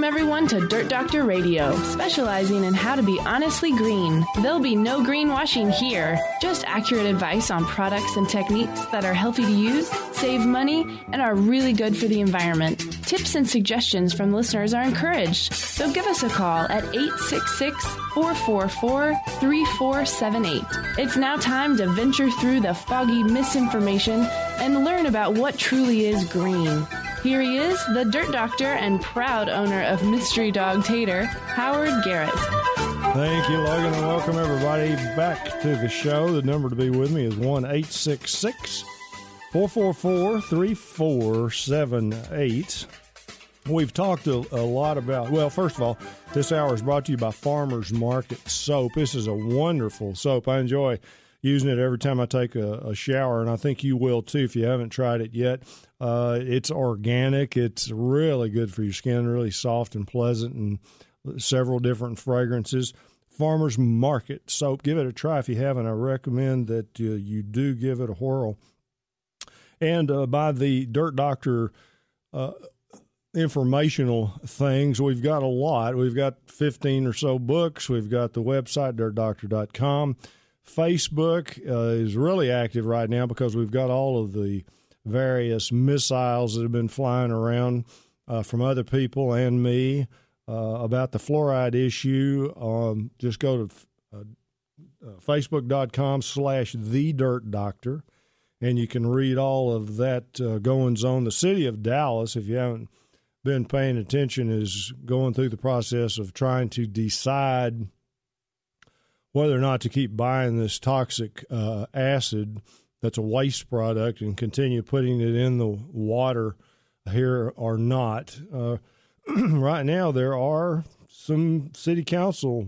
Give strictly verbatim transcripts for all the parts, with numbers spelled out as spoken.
Welcome everyone to Dirt Doctor Radio, specializing in how to be honestly green. There'll be no greenwashing here, just accurate advice on products and techniques that are healthy to use, save money, and are really good for the environment. Tips and suggestions from listeners are encouraged, so give us a call at eight six six, four four four, three four seven eight. It's now time to venture through the foggy misinformation and learn about what truly is green. Here he is, the Dirt Doctor and proud owner of Mystery Dog Tater, Howard Garrett. Thank you, Logan, and welcome everybody back to the show. The number to be with me is one eight six six, four four four, three four seven eight. We've talked a, a lot about, well, first of all, this hour is brought to you by Farmers Market Soap. This is a wonderful soap. I enjoy using it every time I take a, a shower, and I think you will too if you haven't tried it yet. Uh, it's organic. It's really good for your skin, really soft and pleasant, and several different fragrances. Farmers Market Soap. Give it a try if you haven't. I recommend that uh, you do give it a whirl. And uh, by the Dirt Doctor uh, informational things, we've got a lot. We've got fifteen or so books. We've got the website, dirt doctor dot com. Facebook uh, is really active right now because we've got all of the various missiles that have been flying around uh, from other people and me uh, about the fluoride issue. Um, just go to uh, uh, facebook.com slash the Dirt Doctor, and you can read all of that uh, goings on. The city of Dallas, if you haven't been paying attention, is going through the process of trying to decide whether or not to keep buying this toxic uh, acid that's a waste product and continue putting it in the water here or not. Uh, right now, there are some city council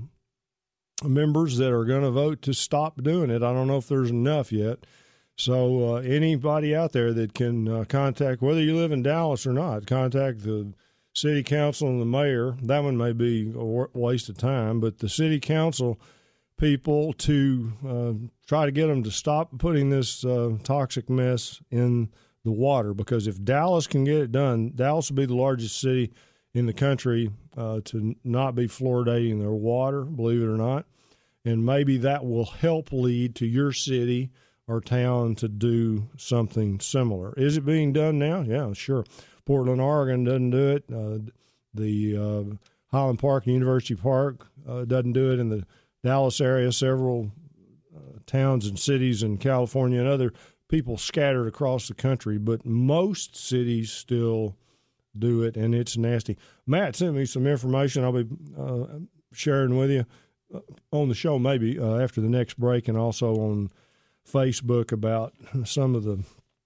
members that are going to vote to stop doing it. I don't know if there's enough yet. So uh, anybody out there that can uh, contact, whether you live in Dallas or not, contact the city council and the mayor. That one may be a waste of time, but the city council people to uh, try to get them to stop putting this uh, toxic mess in the water, because if Dallas can get it done, Dallas will be the largest city in the country uh, to not be fluoridating their water, believe it or not, and maybe that will help lead to your city or town to do something similar. Is it being done now? Yeah, sure. Portland, Oregon doesn't do it. Uh, the uh, Highland Park and University Park uh, doesn't do it in the Dallas area. Several uh, towns and cities in California and other people scattered across the country, but most cities still do it, and it's nasty. Matt sent me some information I'll be uh, sharing with you on the show maybe uh, after the next break, and also on Facebook about some of the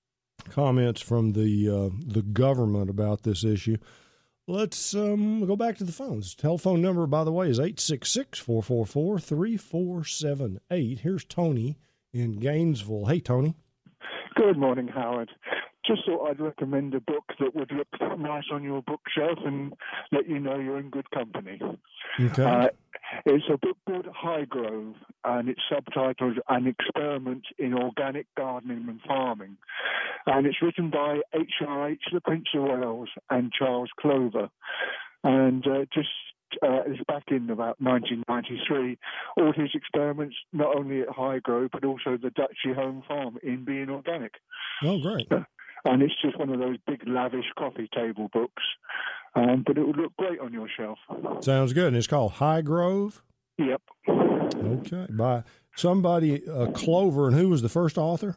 comments from the uh, the government about this issue. Let's um, go back to the phones. Telephone number, by the way, is eight six six, four four four, three four seven eight. Here's Tony in Gainesville. Hey, Tony. Good morning, Howard. Just thought I'd recommend a book that would look nice on your bookshelf and let you know you're in good company. Okay. Uh, it's a book called Highgrove, and it's subtitled An Experiment in Organic Gardening and Farming. And it's written by H R H, the Prince of Wales, and Charles Clover. And uh, just uh, it's back in about nineteen ninety-three, all his experiments, not only at Highgrove, but also the Duchy Home Farm, in being organic. Oh, great. Uh, And it's just one of those big, lavish coffee table books. Um, but it would look great on your shelf. Sounds good. And it's called Highgrove? Yep. Okay. By somebody, uh, Clover. And who was the first author?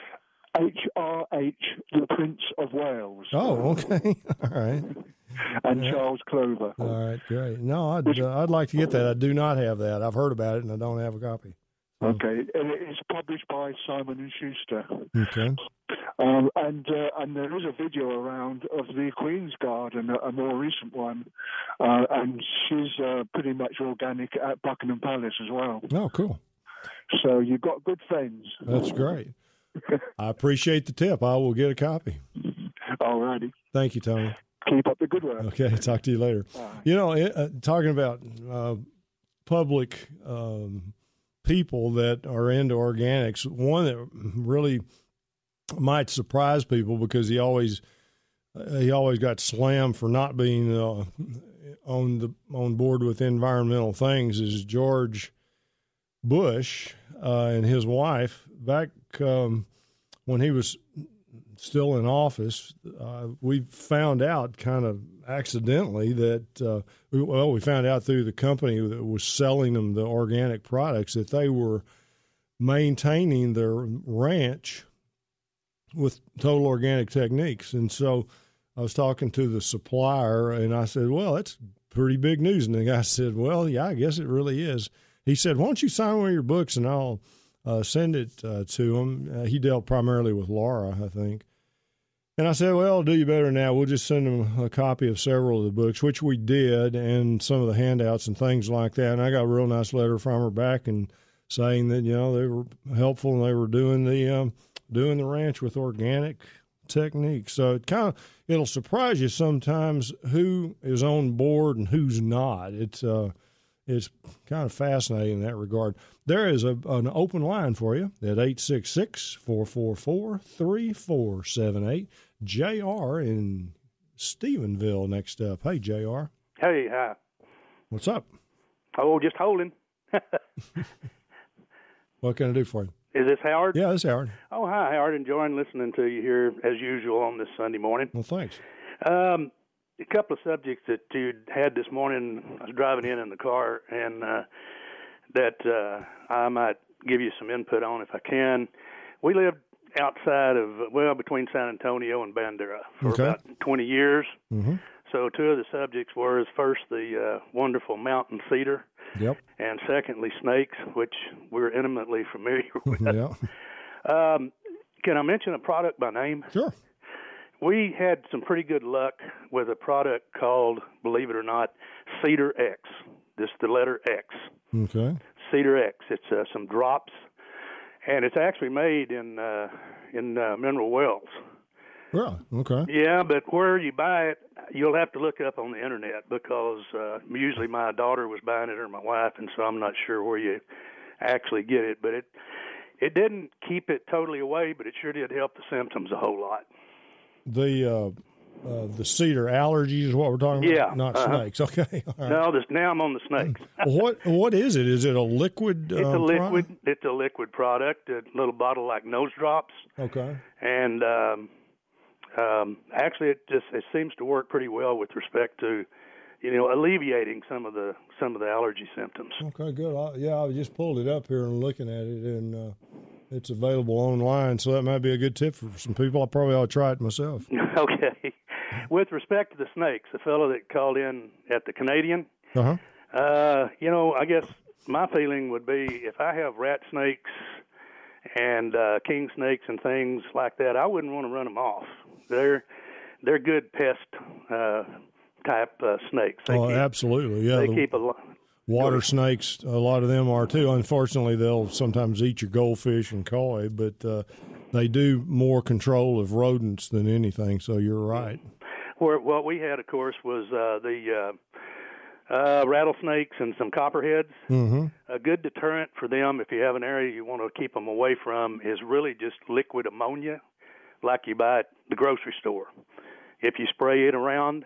H R H, the Prince of Wales. Oh, okay. All right. And yeah. Charles Clover. All right, great. No, I'd, uh, I'd like to get that. I do not have that. I've heard about it, and I don't have a copy. So. Okay. And it's published by Simon and Schuster. Okay. Um, and uh, and there is a video around of the Queen's Garden, a, a more recent one, uh, and she's uh, pretty much organic at Buckingham Palace as well. Oh, cool. So you've got good friends. That's great. I appreciate the tip. I will get a copy. All righty. Thank you, Tony. Keep up the good work. Okay, talk to you later. Bye. You know, uh, talking about uh, public um, people that are into organics, one that really might surprise people because he always uh, he always got slammed for not being uh, on the on board with environmental things is George Bush uh, and his wife. Back um, when he was still in office, uh, we found out kind of accidentally that, uh, we, well, we found out through the company that was selling them the organic products that they were maintaining their ranch with total organic techniques. And so I was talking to the supplier, and I said, well, that's pretty big news. And the guy said, well, yeah, I guess it really is. He said, why don't you sign one of your books, and I'll uh, send it uh, to him. Uh, he dealt primarily with Laura, I think. And I said, well, I'll do you better now. We'll just send him a copy of several of the books, which we did, and some of the handouts and things like that. And I got a real nice letter from her back and saying that, you know, they were helpful and they were doing the um, doing the ranch with organic techniques. So it kind of it'll surprise you sometimes who is on board and who's not. It's uh, it's kind of fascinating in that regard. There is a, an open line for you at eight six six, four four four, three four seven eight. J R in Stephenville next up. Hey, J R. Hey, hi. What's up? Oh, just holding. What can I do for you? Is this Howard? Yeah, this is Howard. Oh, hi, Howard. Enjoying listening to you here, as usual, on this Sunday morning. Well, thanks. Um, a couple of subjects that you had this morning. I was driving in in the car, and uh, that uh, I might give you some input on if I can. We lived outside of, well, between San Antonio and Bandera for okay. about twenty years. Mm-hmm. So two of the subjects were, first, the uh, wonderful mountain cedar. Yep. And secondly, snakes, which we're intimately familiar with. Yeah. Um, can I mention a product by name? Sure. We had some pretty good luck with a product called, believe it or not, Cedar X. This is the letter X. Okay. Cedar X. It's uh, some drops, and it's actually made in uh, in uh, Mineral Wells. Really? Okay. Yeah, but where you buy it, you'll have to look up on the internet because uh, usually my daughter was buying it or my wife, and so I'm not sure where you actually get it. But it it didn't keep it totally away, but it sure did help the symptoms a whole lot. The uh, uh, the cedar allergies is what we're talking about? Yeah. Not uh-huh. snakes. Okay. All right. No, this, now I'm on the snakes. what What is it? Is it a liquid It's uh, a liquid. product? It's a liquid product, a little bottle like nose drops. Okay. And um, um, actually, it just it seems to work pretty well with respect to, you know, alleviating some of the some of the allergy symptoms. Okay, good. I, yeah, I just pulled it up here and looking at it, and uh, it's available online, so that might be a good tip for some people. I probably ought to try it myself. Okay. With respect to the snakes, the fellow that called in at the Canadian, Uh-huh. uh, you know, I guess my feeling would be if I have rat snakes and uh, king snakes and things like that, I wouldn't want to run them off. They're they're good pest uh, type uh, snakes. They Oh, keep, absolutely. Yeah. They the keep a lot. water snakes, a lot of them are too. Unfortunately, they'll sometimes eat your goldfish and koi, but uh, they do more control of rodents than anything, so you're right. Where, what we had, of course, was uh, the uh, uh, rattlesnakes and some copperheads. Mm-hmm. A good deterrent for them, if you have an area you want to keep them away from, is really just liquid ammonia, like you buy at the grocery store. If you spray it around,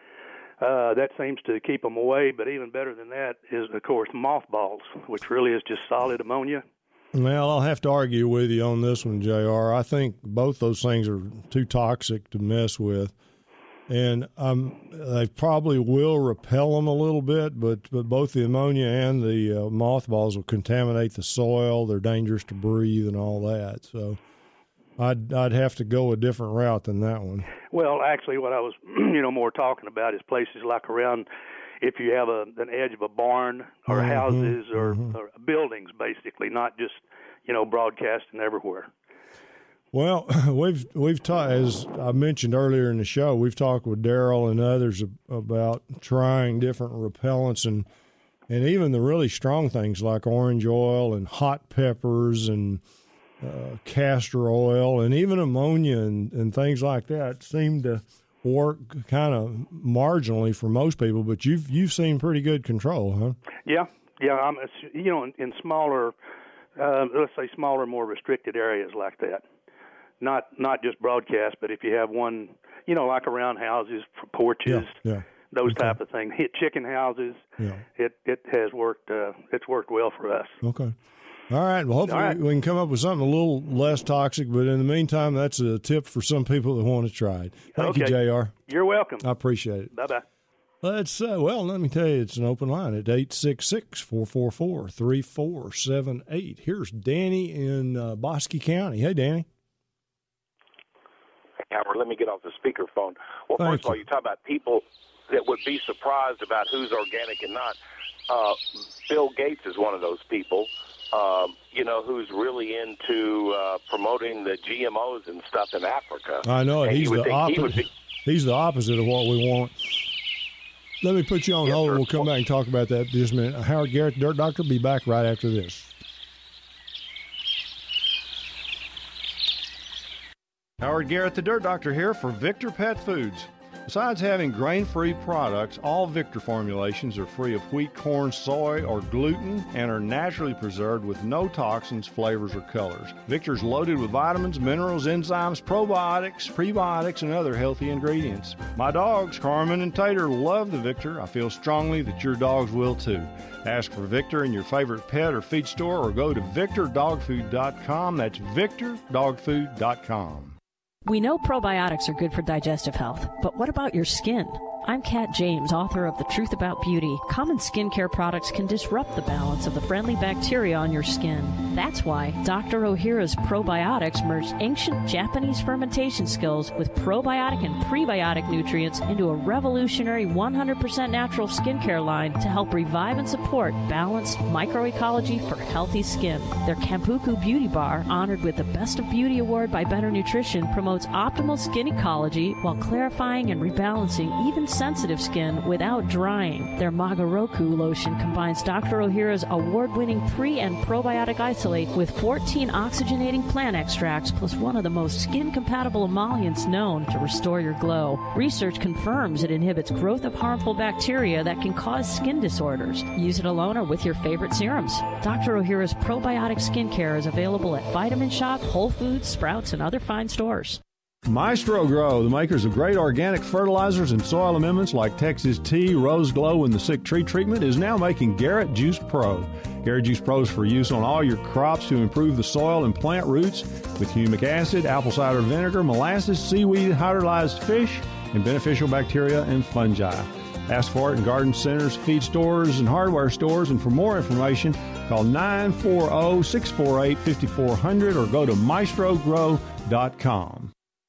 uh, that seems to keep them away. But even better than that is, of course, mothballs, which really is just solid ammonia. Well, I'll have to argue with you on this one, J R. I think both those things are too toxic to mess with. And um, they probably will repel them a little bit, but, but both the ammonia and the uh, mothballs will contaminate the soil. They're dangerous to breathe and all that. So I'd I'd have to go a different route than that one. Well, actually, what I was, you know, more talking about is places like around, if you have a, an edge of a barn or mm-hmm, houses or, mm-hmm. or buildings, basically, not just, you know, broadcasting everywhere. Well, we've we've ta- as I mentioned earlier in the show, we've talked with Daryl and others about trying different repellents and and even the really strong things like orange oil and hot peppers and uh, castor oil and even ammonia and, and things like that seem to work kind of marginally for most people. But you've you've seen pretty good control, huh? Yeah, yeah. I'm you know in, in smaller, uh, let's say smaller, more restricted areas like that. Not not just broadcast, but if you have one, you know, like around houses, for porches, Yeah, yeah. those okay. type of things. Hit chicken houses. Yeah. It it has worked. Uh, it's worked well for us. Okay. All right. Well, hopefully right. we can come up with something a little less toxic. But in the meantime, that's a tip for some people that want to try it. Thank okay. you, J R. You're welcome. I appreciate it. Bye bye. Let's uh, well, let me tell you, it's an open line at eight six six, four four four, three four seven eight. Here's Danny in uh, Bosque County. Hey, Danny. Howard, let me get off the speakerphone. Well, Thank first of all, you. you talk about people that would be surprised about who's organic and not. Uh, Bill Gates is one of those people, um, you know, who's really into uh, promoting the G M Os and stuff in Africa. I know it. And He's you the would think he would opposite. be- He's the opposite of what we want. Let me put you on Yes, hold. sir. We'll come back and talk about that in just a minute. Howard Garrett, Dirt Doctor, be back right after this. Howard Garrett, the Dirt Doctor, here for Victor Pet Foods. Besides having grain-free products, all Victor formulations are free of wheat, corn, soy, or gluten and are naturally preserved with no toxins, flavors, or colors. Victor's loaded with vitamins, minerals, enzymes, probiotics, prebiotics, and other healthy ingredients. My dogs, Carmen and Tater, love the Victor. I feel strongly that your dogs will too. Ask for Victor in your favorite pet or feed store or go to victor dog food dot com. That's victor dog food dot com. We know probiotics are good for digestive health, but what about your skin? I'm Kat James, author of The Truth About Beauty. Common skincare products can disrupt the balance of the friendly bacteria on your skin. That's why Doctor Ohhira's probiotics merge ancient Japanese fermentation skills with probiotic and prebiotic nutrients into a revolutionary one hundred percent natural skincare line to help revive and support balanced microecology for healthy skin. Their Kampuku Beauty Bar, honored with the Best of Beauty Award by Better Nutrition, promotes optimal skin ecology while clarifying and rebalancing even sensitive skin without drying. Their Magaroku lotion combines Doctor Ohhira's award-winning pre- and probiotic isolate with fourteen oxygenating plant extracts plus one of the most skin-compatible emollients known to restore your glow. Research confirms it inhibits growth of harmful bacteria that can cause skin disorders. Use it alone or with your favorite serums. Doctor Ohhira's probiotic skincare is available at Vitamin Shop, Whole Foods, Sprouts, and other fine stores. Maestro Grow, the makers of great organic fertilizers and soil amendments like Texas Tea, Rose Glow, and the Sick Tree Treatment, is now making Garrett Juice Pro. Garrett Juice Pro is for use on all your crops to improve the soil and plant roots with humic acid, apple cider vinegar, molasses, seaweed, hydrolyzed fish, and beneficial bacteria and fungi. Ask for it in garden centers, feed stores, and hardware stores. And for more information, call nine four zero, six four eight, five four zero zero or go to maestro grow dot com.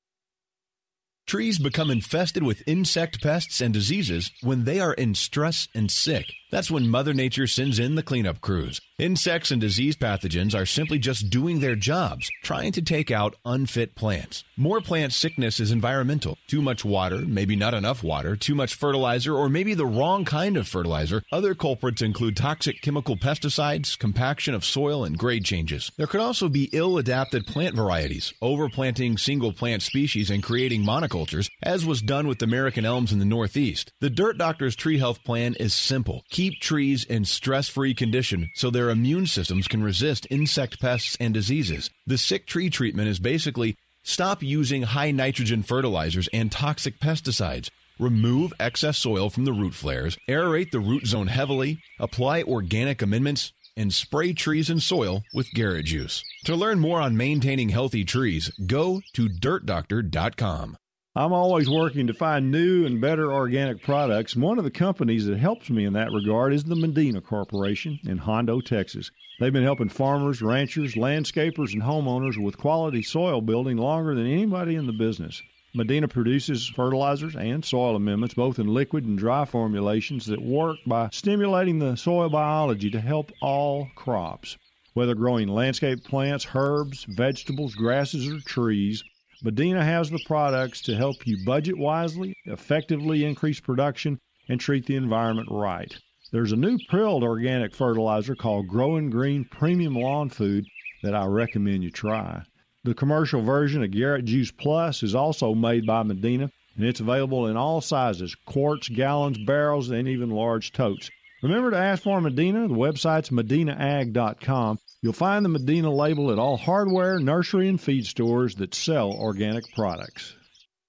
Trees become infested with insect pests and diseases when they are in stress and sick. That's when Mother Nature sends in the cleanup crews. Insects and disease pathogens are simply just doing their jobs, trying to take out unfit plants. More plant sickness is environmental. Too much water, maybe not enough water, too much fertilizer, or maybe the wrong kind of fertilizer. Other culprits include toxic chemical pesticides, compaction of soil, and grade changes. There could also be ill-adapted plant varieties, overplanting single plant species and creating monocultures, as was done with American elms in the Northeast. The Dirt Doctor's Tree Health Plan is simple. Keep trees in stress-free condition so their immune systems can resist insect pests and diseases. The Sick Tree Treatment is basically stop using high nitrogen fertilizers and toxic pesticides. Remove excess soil from the root flares, aerate the root zone heavily, apply organic amendments, and spray trees and soil with Garrett Juice. To learn more on maintaining healthy trees, go to dirt doctor dot com. I'm always working to find new and better organic products. And one of the companies that helps me in that regard is the Medina Corporation in Hondo, Texas. They've been helping farmers, ranchers, landscapers, and homeowners with quality soil building longer than anybody in the business. Medina produces fertilizers and soil amendments, both in liquid and dry formulations, that work by stimulating the soil biology to help all crops. Whether growing landscape plants, herbs, vegetables, grasses, or trees, Medina has the products to help you budget wisely, effectively increase production, and treat the environment right. There's a new prilled organic fertilizer called Growing Green Premium Lawn Food that I recommend you try. The commercial version of Garrett Juice Plus is also made by Medina, and it's available in all sizes, quarts, gallons, barrels, and even large totes. Remember to ask for Medina. The website's medina ag dot com. You'll find the Medina label at all hardware, nursery, and feed stores that sell organic products.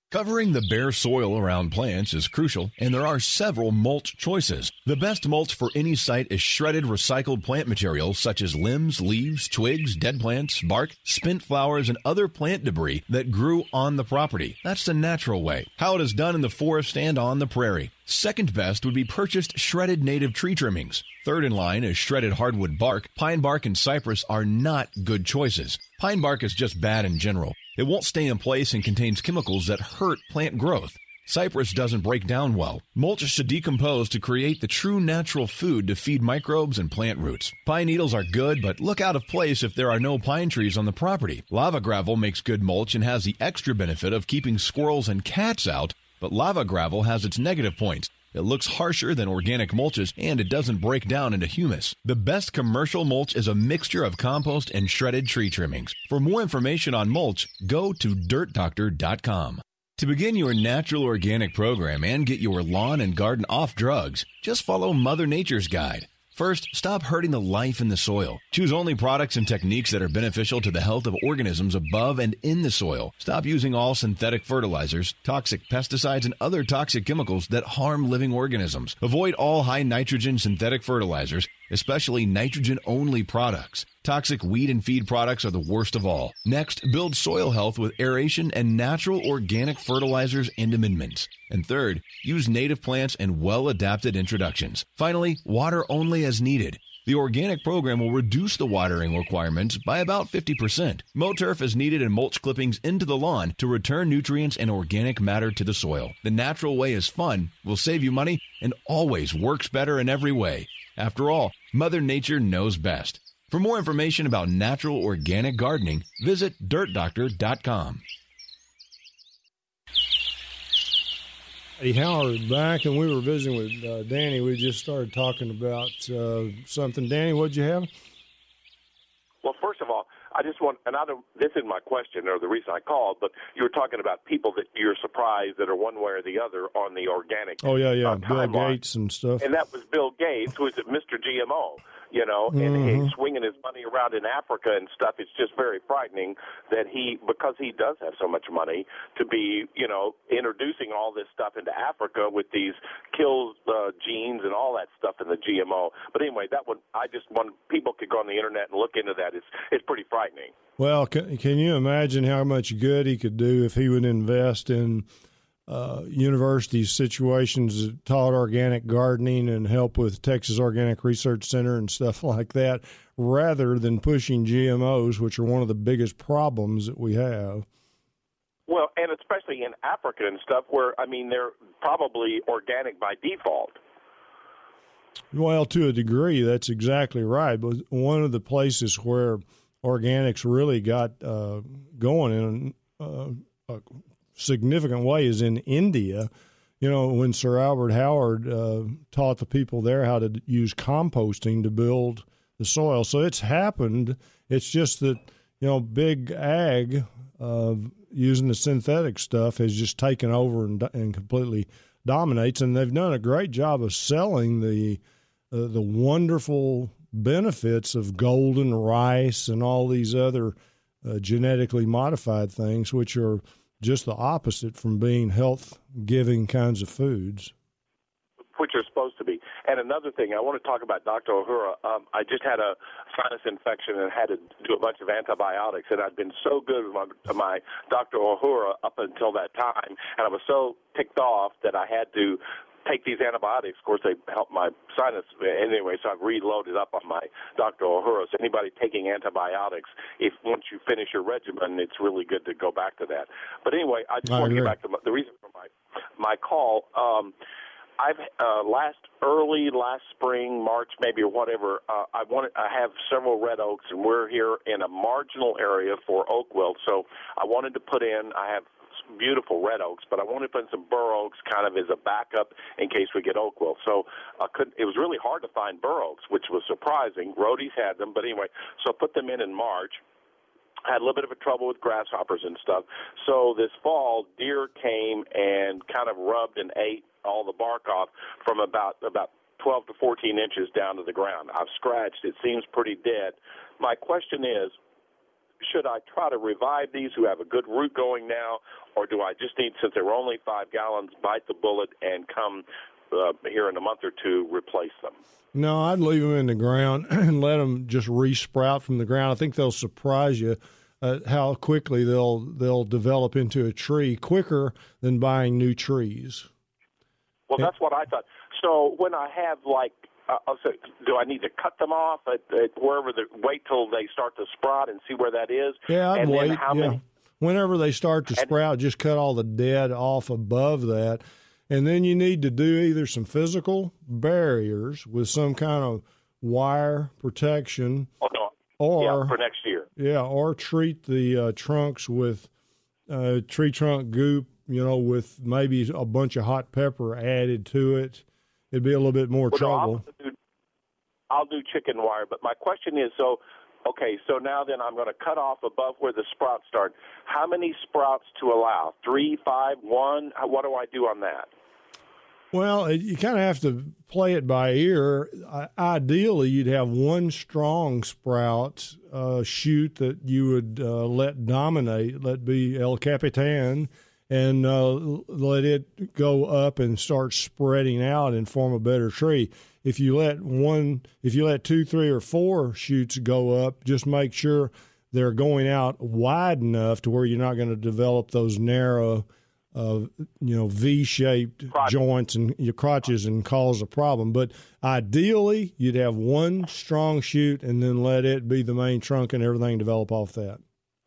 Covering the bare soil around plants is crucial, and there are several mulch choices. The best mulch for any site is shredded recycled plant material such as limbs, leaves, twigs, dead plants, bark, spent flowers, and other plant debris that grew on the property. That's the natural way, how it is done in the forest and on the prairie. Second best would be purchased shredded native tree trimmings. Third in line is shredded hardwood bark. Pine bark and cypress are not good choices. Pine bark is just bad in general. It won't stay in place and contains chemicals that hurt plant growth. Cypress doesn't break down well. Mulch should decompose to create the true natural food to feed microbes and plant roots. Pine needles are good, but look out of place if there are no pine trees on the property. Lava gravel makes good mulch and has the extra benefit of keeping squirrels and cats out, but lava gravel has its negative points. It looks harsher than organic mulches, and it doesn't break down into humus. The best commercial mulch is a mixture of compost and shredded tree trimmings. For more information on mulch, go to dirt doctor dot com. To begin your natural organic program and get your lawn and garden off drugs, just follow Mother Nature's guide. First, stop hurting the life in the soil. Choose only products and techniques that are beneficial to the health of organisms above and in the soil. Stop using all synthetic fertilizers, toxic pesticides, and other toxic chemicals that harm living organisms. Avoid all high nitrogen synthetic fertilizers, especially nitrogen-only products. Toxic weed and feed products are the worst of all. Next, build soil health with aeration and natural organic fertilizers and amendments. And third, use native plants and well-adapted introductions. Finally, water only as needed. The organic program will reduce the watering requirements by about fifty percent. Mow turf is needed and mulch clippings into the lawn to return nutrients and organic matter to the soil. The natural way is fun, will save you money, and always works better in every way. After all, Mother Nature knows best. For more information about natural organic gardening, visit dirt doctor dot com. Hey, Howard, back and we were visiting with uh, Danny. We just started talking about uh, something. Danny, what'd you have? Well, first of all, I just want, and I don't, this isn't my question or the reason I called, but you were talking about people that you're surprised that are one way or the other on the organic. Oh, yeah, yeah, uh, Bill Gates and stuff. And that was Bill Gates, who is at Mister G M O. You know, and mm-hmm. he's swinging his money around in Africa and stuff. It's just very frightening that he, because he does have so much money, to be, you know, introducing all this stuff into Africa with these kill uh, genes and all that stuff in the G M O. But anyway, that one, I just want people could go on the internet and look into that. It's it's pretty frightening. Well, can, can you imagine how much good he could do if he would invest in Uh, university situations that taught organic gardening and help with Texas Organic Research Center and stuff like that, rather than pushing G M Os, which are one of the biggest problems that we have. Well, and especially in Africa and stuff where, I mean, they're probably organic by default. Well, to a degree, that's exactly right. But one of the places where organics really got uh, going in uh, a significant way is in India. You know, when Sir Albert Howard uh, taught the people there how to use composting to build the soil. So it's happened. It's just that, you know, big ag uh, using the synthetic stuff has just taken over and, and completely dominates. And they've done a great job of selling the uh, the wonderful benefits of golden rice and all these other uh, genetically modified things, which are just the opposite from being health-giving kinds of foods. Which are supposed to be. And another thing, I want to talk about Doctor Uhura. Um, I just had a sinus infection and had to do a bunch of antibiotics, and I'd been so good with my, my Doctor Uhura up until that time, and I was so ticked off that I had to take these antibiotics. Of course, they help my sinus anyway, so I've reloaded up on my Doctor Uhura. So anybody taking antibiotics, if once you finish your regimen, it's really good to go back to that. But anyway, I just I want agree. to get back to my, the reason for my my call. Um, I've uh, last early last spring, March maybe or whatever. Uh, I wanted. I have several red oaks, and we're here in a marginal area for oak wilt. So I wanted to put in. I have beautiful red oaks, but I wanted to put in some bur oaks kind of as a backup in case we get oak wilt. So I couldn't, it was really hard to find bur oaks, which was surprising. Roadies had them, but anyway, so I put them in in March. I had a little bit of a trouble with grasshoppers and stuff. So this fall, deer came and kind of rubbed and ate all the bark off from about about twelve to fourteen inches down to the ground. I've scratched. It seems pretty dead. My question is, should I try to revive these who have a good root going now, or do I just need, since they're only five gallons, bite the bullet and come uh, here in a month or two, replace them? No, I'd leave them in the ground and let them just re-sprout from the ground. I think they'll surprise you uh, how quickly they'll they'll develop into a tree quicker than buying new trees. Well, that's what I thought. So when I have, like, uh, so do I need to cut them off at, at wherever the wait till they start to sprout and see where that is? Yeah, I'd and wait. Then how yeah. many? Whenever they start to and, sprout, just cut all the dead off above that. And then you need to do either some physical barriers with some kind of wire protection, oh, no. or yeah, for next year. Yeah, or treat the uh, trunks with uh, tree trunk goop, you know, with maybe a bunch of hot pepper added to it. It'd be a little bit more well, trouble. No, I'll, do, I'll do chicken wire, but my question is, so, okay, so now then I'm going to cut off above where the sprouts start. How many sprouts to allow? Three, five, one? What do I do on that? Well, you kind of have to play it by ear. Ideally, you'd have one strong sprout uh, shoot that you would uh, let dominate, let be El Capitan, and uh, let it go up and start spreading out and form a better tree. If you let one, if you let two, three, or four shoots go up, just make sure they're going out wide enough to where you're not going to develop those narrow Uh, you know, V-shaped Crotch. joints and your crotches and cause a problem. But ideally, you'd have one strong shoot and then let it be the main trunk and everything develop off that.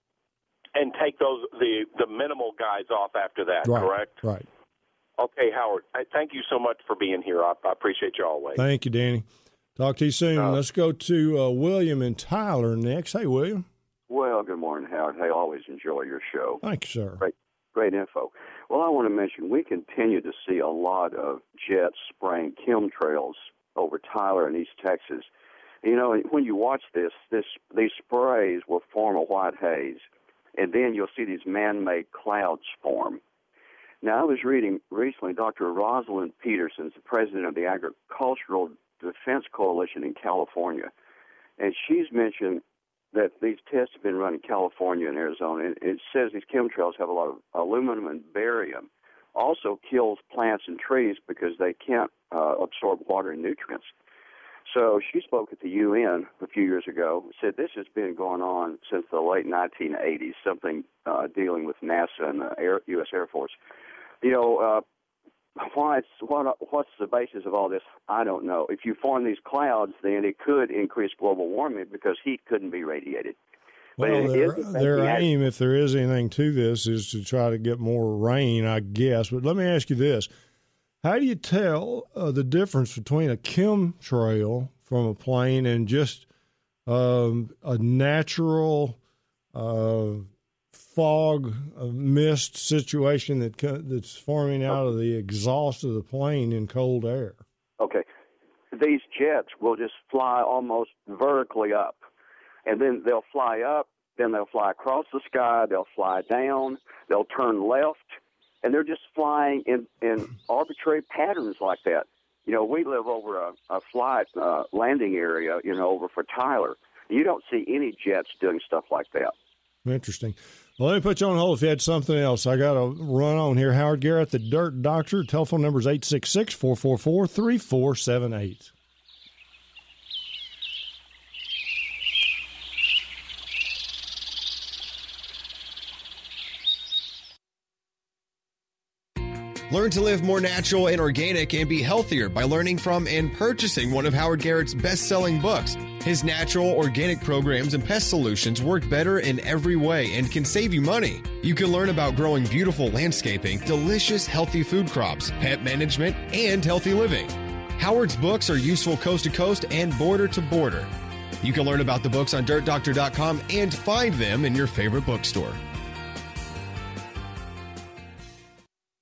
And take those the, the minimal guys off after that, right, correct? Right. Okay, Howard, I thank you so much for being here. I, I appreciate you always. Thank you, Danny. Talk to you soon. Uh, Let's go to uh, William and Tyler next. Hey, William. Well, good morning, Howard. Hey, I always enjoy your show. Thank you, sir. Great, great info. Well, I want to mention we continue to see a lot of jets spraying chemtrails over Tyler and East Texas. You know, when you watch this, this these sprays will form a white haze, and then you'll see these man-made clouds form. Now, I was reading recently Doctor Rosalind Peterson, the president of the Agricultural Defense Coalition in California, and she's mentioned that these tests have been run in California and Arizona, and it says these chemtrails have a lot of aluminum and barium. Also kills plants and trees because they can't uh, absorb water and nutrients. So she spoke at the U N a few years ago, said this has been going on since the late nineteen eighties, something uh, dealing with NASA and the Air, U S Air Force. You know, uh, why it's, what, what's the basis of all this? I don't know. If you form these clouds, then it could increase global warming because heat couldn't be radiated. Well, but their, is, their aim, if there is anything to this, is to try to get more rain, I guess. But let me ask you this. How do you tell uh, the difference between a chemtrail from a plane and just um, a natural uh, fog, uh, mist situation that that's forming out of the exhaust of the plane in cold air? Okay. These jets will just fly almost vertically up, and then they'll fly up, then they'll fly across the sky, they'll fly down, they'll turn left, and they're just flying in, in arbitrary patterns like that. You know, we live over a, a flight uh, landing area, you know, over for Tyler. You don't see any jets doing stuff like that. Interesting. Well, let me put you on hold if you had something else. I got to run on here. Howard Garrett, the Dirt Doctor. Telephone number is eight six six, four four four, three four seven eight. Learn to live more natural and organic and be healthier by learning from and purchasing one of Howard Garrett's best-selling books. His natural, organic programs and pest solutions work better in every way and can save you money. You can learn about growing beautiful landscaping, delicious, healthy food crops, pet management, and healthy living. Howard's books are useful coast to coast and border to border. You can learn about the books on dirt doctor dot com and find them in your favorite bookstore.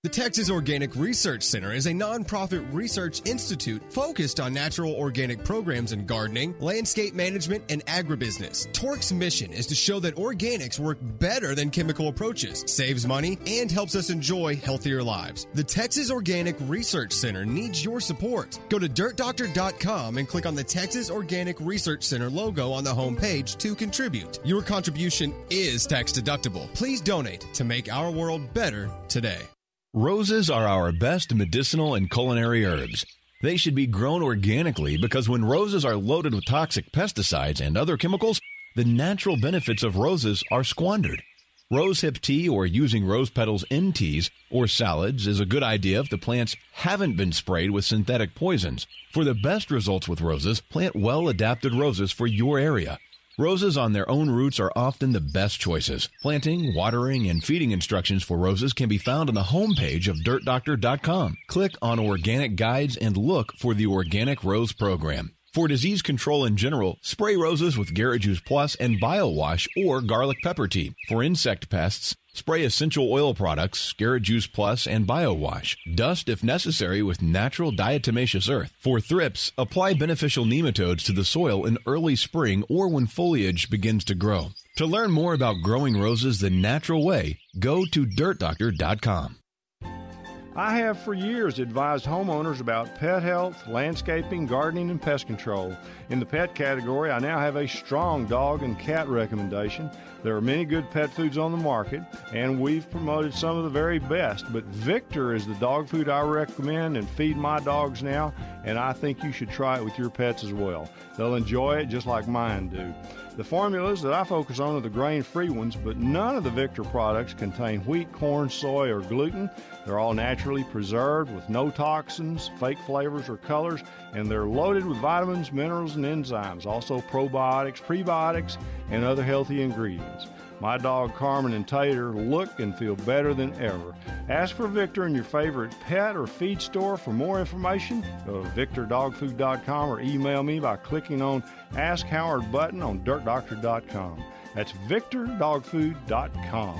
The Texas Organic Research Center is a nonprofit research institute focused on natural organic programs in gardening, landscape management, and agribusiness. Torque's mission is to show that organics work better than chemical approaches, saves money, and helps us enjoy healthier lives. The Texas Organic Research Center needs your support. Go to dirt doctor dot com and click on the Texas Organic Research Center logo on the homepage to contribute. Your contribution is tax deductible. Please donate to make our world better today. Roses are our best medicinal and culinary herbs. They should be grown organically because when roses are loaded with toxic pesticides and other chemicals, the natural benefits of roses are squandered. Rosehip tea or using rose petals in teas or salads is a good idea if the plants haven't been sprayed with synthetic poisons. For the best results with roses, plant well-adapted roses for your area. Roses on their own roots are often the best choices. Planting, watering, and feeding instructions for roses can be found on the homepage of dirt doctor dot com. Click on Organic Guides and look for the Organic Rose Program. For disease control in general, spray roses with Garrett Juice Plus and BioWash or garlic pepper tea. For insect pests, spray essential oil products, Garrett Juice Plus and BioWash. Dust if necessary with natural diatomaceous earth. For thrips, apply beneficial nematodes to the soil in early spring or when foliage begins to grow. To learn more about growing roses the natural way, go to dirt doctor dot com. I have for years advised homeowners about pet health, landscaping, gardening, and pest control. In the pet category, I now have a strong dog and cat recommendation. There are many good pet foods on the market, and we've promoted some of the very best. But Victor is the dog food I recommend and feed my dogs now, and I think you should try it with your pets as well. They'll enjoy it just like mine do. The formulas that I focus on are the grain-free ones, but none of the Victor products contain wheat, corn, soy, or gluten. They're all naturally preserved with no toxins, fake flavors, or colors, and they're loaded with vitamins, minerals, and enzymes, also probiotics, prebiotics, and other healthy ingredients. My dog Carmen and Tater look and feel better than ever. Ask for Victor in your favorite pet or feed store. For more information, go to victor dog food dot com or email me by clicking on Ask Howard button on dirt doctor dot com. That's victor dog food dot com.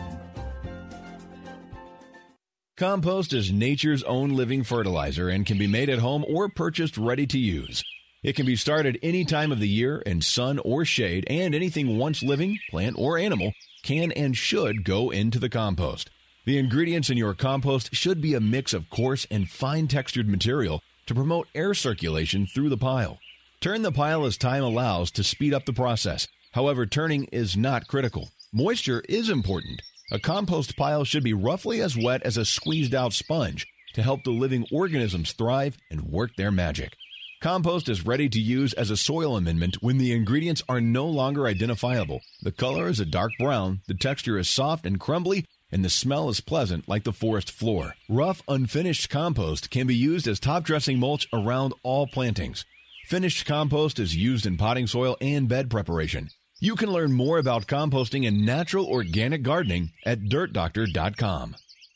Compost is nature's own living fertilizer and can be made at home or purchased ready to use. It can be started any time of the year in sun or shade, and anything once living, plant or animal, can and should go into the compost. The ingredients in your compost should be a mix of coarse and fine-textured material to promote air circulation through the pile. Turn the pile as time allows to speed up the process. However, turning is not critical. Moisture is important. A compost pile should be roughly as wet as a squeezed-out sponge to help the living organisms thrive and work their magic. Compost is ready to use as a soil amendment when the ingredients are no longer identifiable. The color is a dark brown, the texture is soft and crumbly, and the smell is pleasant like the forest floor. Rough, unfinished compost can be used as top-dressing mulch around all plantings. Finished compost is used in potting soil and bed preparation. You can learn more about composting and natural organic gardening at dirt doctor dot com.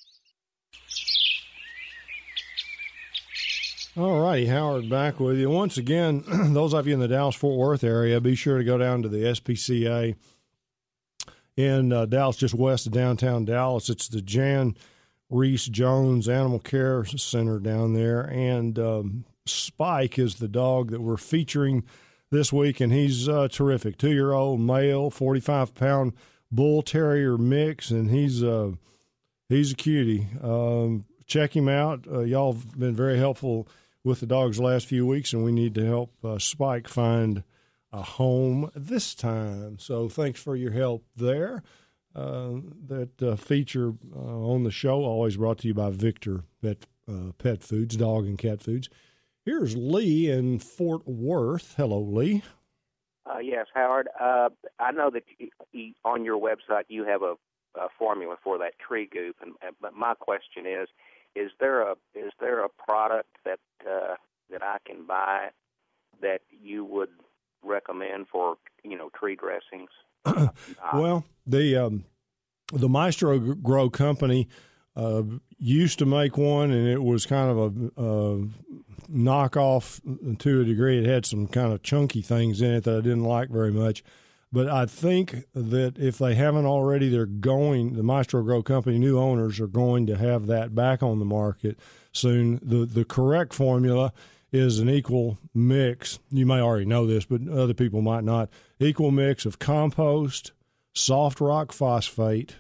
All righty, Howard back with you. Once again, those of you in the Dallas-Fort Worth area, be sure to go down to the S P C A in uh, Dallas, just west of downtown Dallas. It's the Jan Reese Jones Animal Care Center down there, and um, Spike is the dog that we're featuring this week, and he's uh, terrific. Two-year-old male, forty-five pound bull terrier mix, and he's uh, he's a cutie. Um, check him out. Uh, y'all have been very helpful with the dogs the last few weeks, and we need to help uh, Spike find a home this time. So thanks for your help there. Uh, that uh, feature uh, on the show, always brought to you by Victor Pet, uh, Pet Foods, Dog and Cat Foods. Here's Lee in Fort Worth. Hello, Lee. Uh, yes, Howard. Uh, I know that you, you, on your website you have a, a formula for that tree goop, and, and but my question is: Is there a is there a product that uh, that I can buy that you would recommend for you know tree dressings? uh, well, the um, the Maestro Grow Company uh, used to make one, and it was kind of a, a knockoff to a degree. It had some kind of chunky things in it that I didn't like very much. But I think that if they haven't already, they're going, the Maestro Grow Company new owners are going to have that back on the market soon. The the correct formula is an equal mix. You may already know this, but other people might not. Equal mix of compost, soft rock phosphate,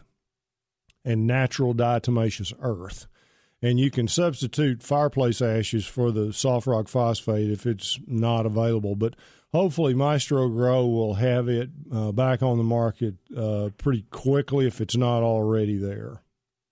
and natural diatomaceous earth. And you can substitute fireplace ashes for the soft rock phosphate if it's not available. But hopefully Maestro Grow will have it uh, back on the market uh, pretty quickly if it's not already there.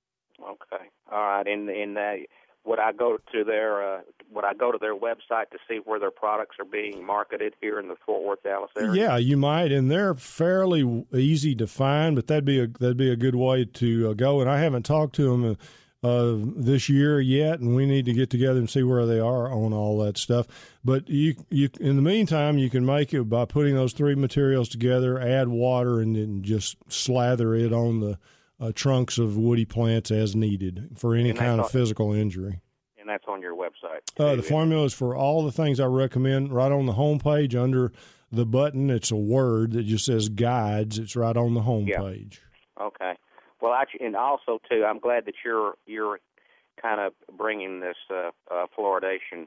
Okay. All right. And in that, would I go to their uh, would I go to their website to see where their products are being marketed here in the Fort Worth, Dallas area? Yeah, you might, and they're fairly easy to find. But that'd be a that'd be a good way to uh, go. And I haven't talked to them Uh, uh, this year yet, and we need to get together and see where they are on all that stuff. But you, you, in the meantime, you can make it by putting those three materials together, add water, and then just slather it on the uh, trunks of woody plants as needed for any kind of on, physical injury. And that's on your website. Uh, the formula is for all the things I recommend right on the homepage under the button. It's a word that just says guides. It's right on the homepage. Yeah. Okay. Well, actually, and also too, I'm glad that you're you're kind of bringing this uh, uh, fluoridation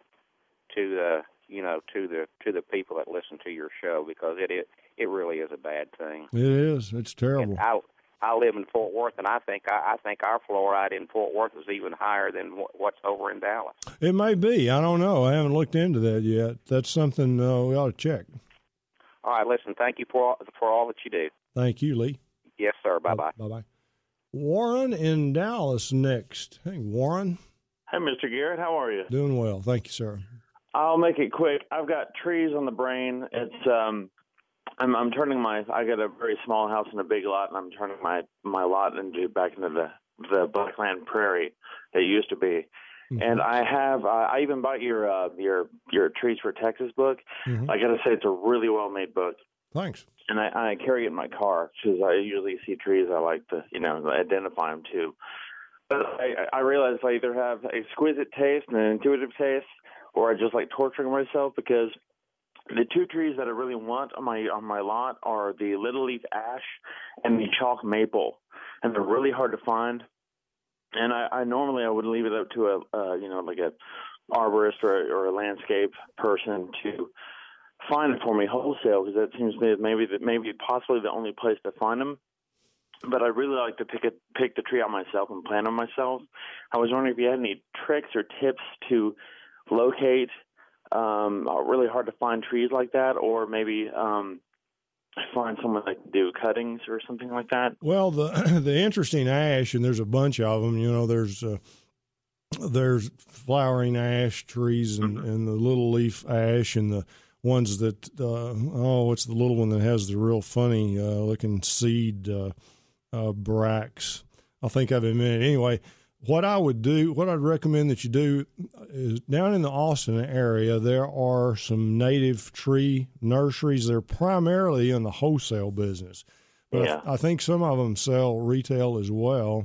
to the you know to the to the people that listen to your show, because it it, it really is a bad thing. It is. It's terrible. And I I live in Fort Worth, and I think I, I think our fluoride in Fort Worth is even higher than what's over in Dallas. It may be. I don't know. I haven't looked into that yet. That's something uh, we ought to check. All right. Listen. Thank you for for all that you do. Thank you, Lee. Yes, sir. Bye bye. Bye bye. Warren in Dallas next. Hey, Warren. Hey, Mister Garrett. How are you? Doing well. Thank you, sir. I'll make it quick. I've got trees on the brain. It's um, I'm I'm turning my. I got a very small house and a big lot, and I'm turning my my lot into back into the the Blackland Prairie that it used to be. Mm-hmm. And I have. Uh, I even bought your uh, your your Trees for Texas book. Mm-hmm. I got to say, it's a really well made book. Thanks. And I, I carry it in my car because I usually see trees I like to, you know, identify them too. But I, I realize I either have exquisite taste and an intuitive taste, or I just like torturing myself, because the two trees that I really want on my on my lot are the little leaf ash and the chalk maple, and they're really hard to find. And I, I normally I would leave it up to a uh, you know like a arborist or, or a landscape person to find it for me wholesale, because that seems to me maybe that maybe possibly the only place to find them. But I really like to pick it, pick the tree out myself and plant them myself. I was wondering if you had any tricks or tips to locate um, really hard to find trees like that, or maybe um, find someone that can do cuttings or something like that. Well, the the interesting ash, and there's a bunch of them. You know, there's uh, there's flowering ash trees and, mm-hmm. and the little leaf ash and the ones that, uh, oh, what's the little one that has the real funny uh, looking seed uh, uh, bracts? I'll think of it in a minute. Anyway, what I would do, what I'd recommend that you do is down in the Austin area, there are some native tree nurseries. They're primarily in the wholesale business, but yeah. I, I think some of them sell retail as well.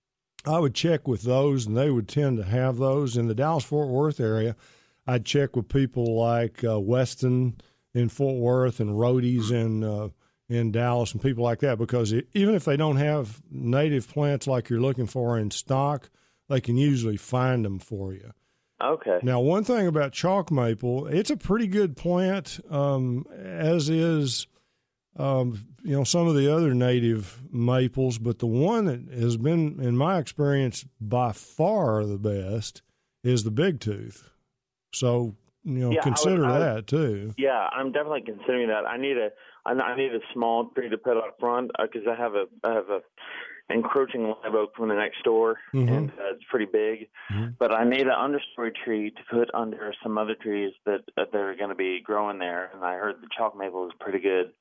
I would check with those, and they would tend to have those. In the Dallas-Fort Worth area, I'd check with people like uh, Weston in Fort Worth and Rody's in uh, in Dallas and people like that, because it, even if they don't have native plants like you're looking for in stock, they can usually find them for you. Okay. Now, one thing about chalk maple, it's a pretty good plant, um, as is um, you know some of the other native maples, but the one that has been, in my experience, by far the best is the big tooth. So, you know, yeah, consider I would, I would, that too. Yeah, I'm definitely considering that. I need a, I need a small tree to put up front because uh, I have a, I have a encroaching live oak from the next door, mm-hmm. and uh, it's pretty big. Mm-hmm. But I need an understory tree to put under some other trees that uh, that are going to be growing there. And I heard the chalk maple is pretty good,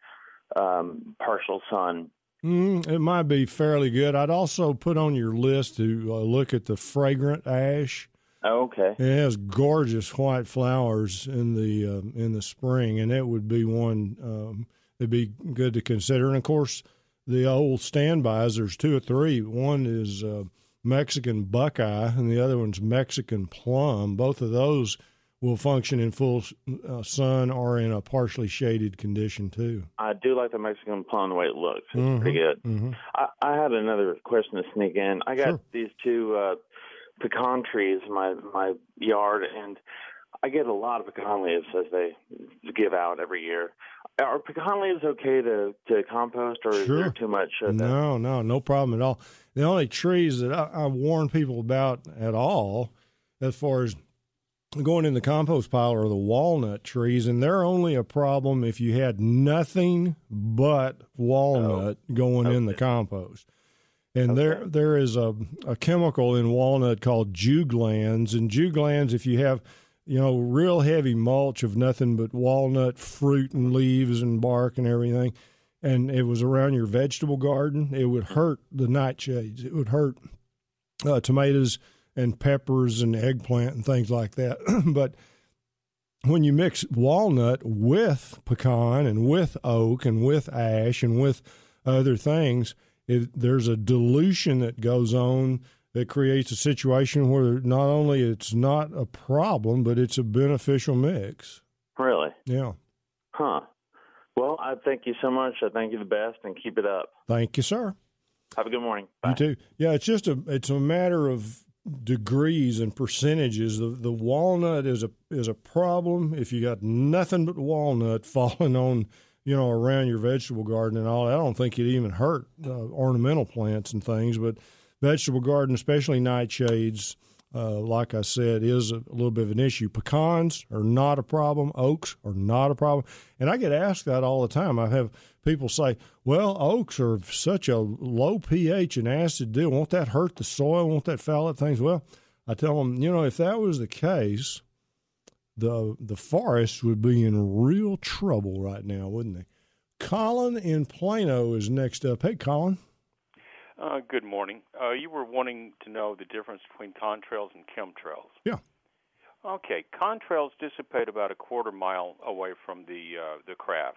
um, partial sun. Mm, it might be fairly good. I'd also put on your list to uh, look at the fragrant ash. Oh, okay. It has gorgeous white flowers in the uh, in the spring, and it would be one um, it'd be good to consider. And of course, the old standbys. There's two or three. One is uh, Mexican buckeye, and the other one's Mexican plum. Both of those will function in full uh, sun or in a partially shaded condition too. I do like the Mexican plum the way it looks. It's mm-hmm. pretty good. Mm-hmm. I, I had another question to sneak in. I got Sure. these two uh, pecan trees in my, my yard, and I get a lot of pecan leaves as they give out every year. Are pecan leaves okay to, to compost, or Sure. is there too much? Uh, no, no, no problem at all. The only trees that I, I warn people about at all, as far as going in the compost pile, are the walnut trees, and they're only a problem if you had nothing but walnut oh. going okay. in the compost. And okay. there there is a, a chemical in walnut called juglands, and juglands, if you have, you know, real heavy mulch of nothing but walnut fruit and leaves and bark and everything, and it was around your vegetable garden, it would hurt the nightshades. It would hurt uh, tomatoes and peppers and eggplant and things like that. But when you mix walnut with pecan and with oak and with ash and with other things, it, there's a dilution that goes on that creates a situation where not only it's not a problem, but it's a beneficial mix. Really? Yeah. Huh. Well, I thank you so much. I thank you the best, and keep it up. Thank you, sir. Have a good morning. Bye. You too. Yeah, it's just a it's a matter of degrees and percentages. The the walnut is a is a problem if you got nothing but walnut falling on, you know, around your vegetable garden and all. I don't think it even hurt uh, ornamental plants and things, but vegetable garden, especially nightshades, uh, like I said, is a, a little bit of an issue. Pecans are not a problem. Oaks are not a problem. And I get asked that all the time. I have people say, well, oaks are such a low pH and acid deal. Won't that hurt the soil? Won't that foul up things? Well, I tell them, you know, if that was the case, the the forests would be in real trouble right now, wouldn't they? Colin in Plano is next up. Hey, Colin. Uh, good morning. Uh, you were wanting to know the difference between contrails and chemtrails. Yeah. Okay. Contrails dissipate about a quarter mile away from the uh, the craft.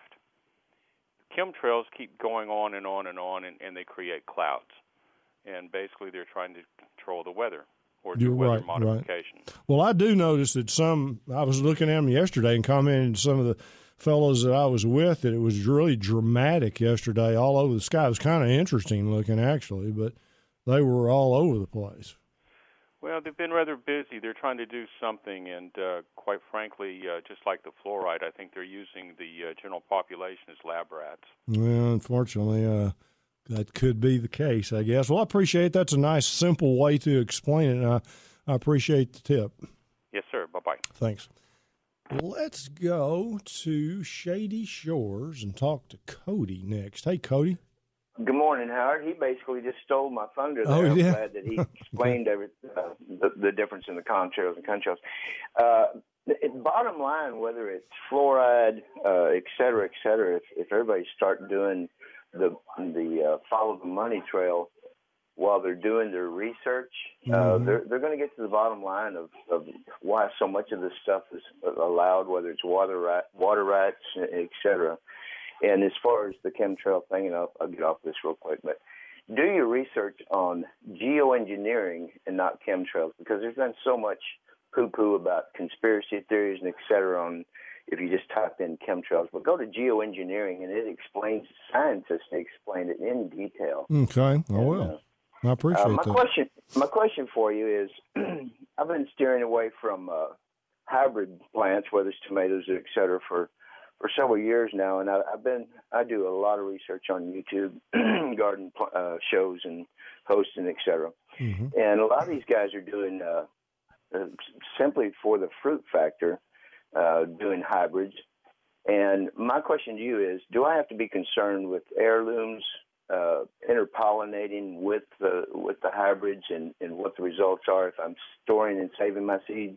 Chemtrails keep going on and on and on, and, and they create clouds. And basically, they're trying to control the weather or do You're weather right, modification. Right. Well, I do notice that some, I was looking at them yesterday and commenting to some of the fellows that I was with that it was really dramatic yesterday all over the sky. It was kind of interesting looking, actually, but they were all over the place. Well, they've been rather busy. They're trying to do something, and uh, quite frankly, uh, just like the fluoride, I think they're using the uh, general population as lab rats. Well, unfortunately, uh, that could be the case, I guess. Well, I appreciate it. That's a nice, simple way to explain it, and I, I appreciate the tip. Yes, sir. Bye-bye. Thanks. Let's go to Shady Shores and talk to Cody next. Hey, Cody. Good morning, Howard. He basically just stole my thunder there. Oh, I'm yeah. glad that he explained every, uh, the, the difference in the contrails and contrails. Uh, it, bottom line, whether it's fluoride, uh, et cetera, et cetera, if, if everybody start doing the the uh, follow the money trail while they're doing their research, uh, mm-hmm. they're they're going to get to the bottom line of, of why so much of this stuff is allowed, whether it's water rat, water rights, et cetera. And as far as the chemtrail thing, and I'll, I'll get off this real quick, but do your research on geoengineering and not chemtrails, because there's been so much poo-poo about conspiracy theories and et cetera on if you just type in chemtrails. But go to geoengineering, and it explains, scientists explain it in detail. Okay, I will. And, uh, I appreciate uh, my that. Question, my question for you is, I've been steering away from uh, hybrid plants, whether it's tomatoes, et cetera, for for several years now, and I, I've been I do a lot of research on YouTube, garden uh, shows and hosting, et cetera. Mm-hmm. And a lot of these guys are doing uh, uh, simply for the fruit factor, uh, doing hybrids. And my question to you is, do I have to be concerned with heirlooms uh, interpollinating with the with the hybrids, and, and what the results are if I'm storing and saving my seeds?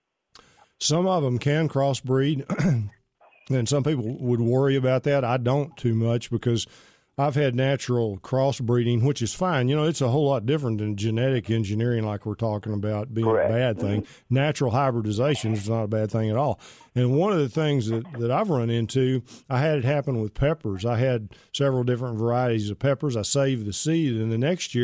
Some of them can crossbreed. And some people would worry about that. I don't too much, because I've had natural crossbreeding, which is fine. You know, it's a whole lot different than genetic engineering like we're talking about being Correct. a bad thing. Mm-hmm. Natural hybridization is not a bad thing at all. And one of the things that, that I've run into, I had it happen with peppers. I had several different varieties of peppers. I saved the seed, and the next year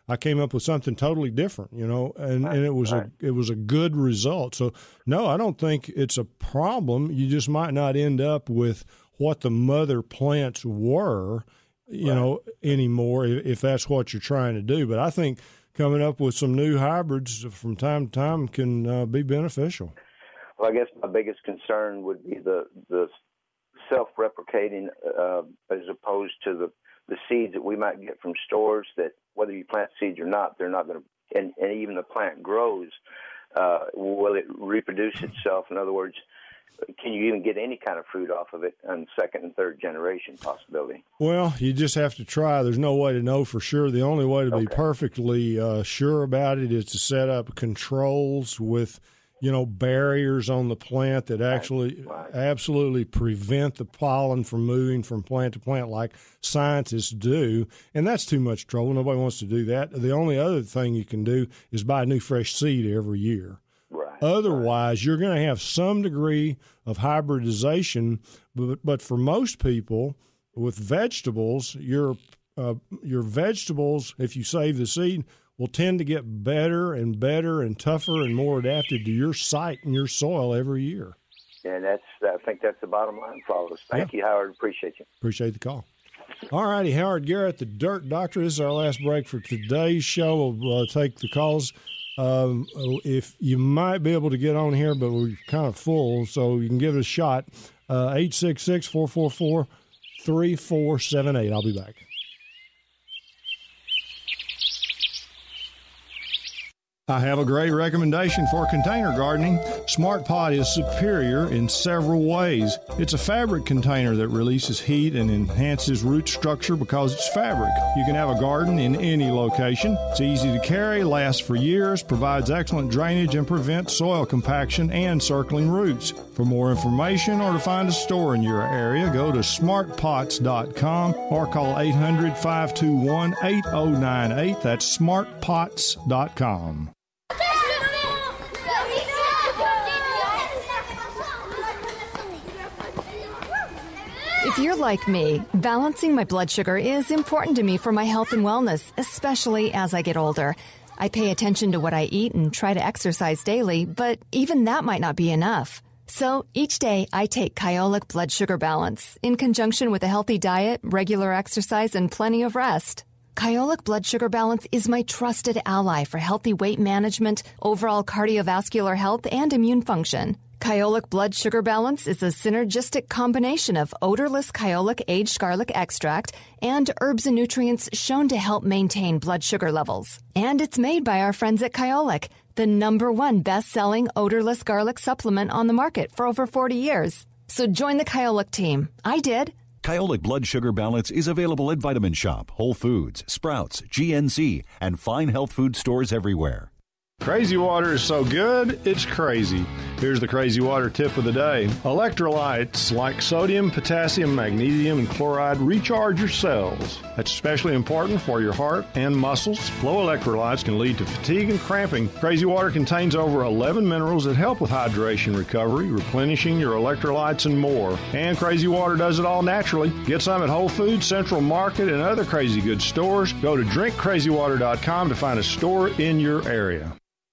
I came up with something totally different, you know, and, right, and it was right. a it was a good result. So no, I don't think it's a problem. You just might not end up with what the mother plants were, you right. know, anymore if, if that's what you're trying to do. But I think coming up with some new hybrids from time to time can uh, be beneficial. Well, I guess my biggest concern would be the the self-replicating uh, as opposed to the, the seeds that we might get from stores that whether you plant seeds or not, they're not going to, and, and even the plant grows, uh, will it reproduce itself? In other words, can you even get any kind of fruit off of it on second and third generation possibility? Well, you just have to try. There's no way to know for sure. The only way to be okay. perfectly uh, sure about it is to set up controls with, you know, barriers on the plant that actually right. absolutely prevent the pollen from moving from plant to plant like scientists do. And that's too much trouble. Nobody wants to do that. The only other thing you can do is buy new fresh seed every year. Right. Otherwise, right. you're going to have some degree of hybridization. But, but for most people with vegetables, your, uh, your vegetables, if you save the seed, will tend to get better and better and tougher and more adapted to your site and your soil every year. And that's, I think that's the bottom line for all of us. Thank yeah. you, Howard. Appreciate you. Appreciate the call. All righty, Howard Garrett, the Dirt Doctor. This is our last break for today's show. We'll uh, take the calls. Um, if you might be able to get on here, but we're kind of full, so you can give it a shot. Uh, eight six six, four four four, three four seven eight. I'll be back. I have a great recommendation for container gardening. Smart Pot is superior in several ways. It's a fabric container that releases heat and enhances root structure because it's fabric. You can have a garden in any location. It's easy to carry, lasts for years, provides excellent drainage, and prevents soil compaction and circling roots. For more information or to find a store in your area, go to smart pots dot com or call eight hundred, five two one, eight oh nine eight. That's smart pots dot com. If you're like me, balancing my blood sugar is important to me for my health and wellness, especially as I get older. I pay attention to what I eat and try to exercise daily, but even that might not be enough. So each day I take Kyolic Blood Sugar Balance in conjunction with a healthy diet, regular exercise, and plenty of rest. Kyolic Blood Sugar Balance is my trusted ally for healthy weight management, overall cardiovascular health, and immune function. Kyolic Blood Sugar Balance is a synergistic combination of odorless Kyolic aged garlic extract and herbs and nutrients shown to help maintain blood sugar levels. And it's made by our friends at Kyolic, the number one best-selling odorless garlic supplement on the market for over forty years. So join the Kyolic team. I did. Kyolic Blood Sugar Balance is available at Vitamin Shop, Whole Foods, Sprouts, G N C, and fine health food stores everywhere. Crazy Water is so good, it's crazy. Here's the Crazy Water tip of the day. Electrolytes like sodium, potassium, magnesium, and chloride recharge your cells. That's especially important for your heart and muscles. Low electrolytes can lead to fatigue and cramping. Crazy Water contains over eleven minerals that help with hydration recovery, replenishing your electrolytes, and more. And Crazy Water does it all naturally. Get some at Whole Foods, Central Market, and other Crazy Good stores. Go to drink crazy water dot com to find a store in your area.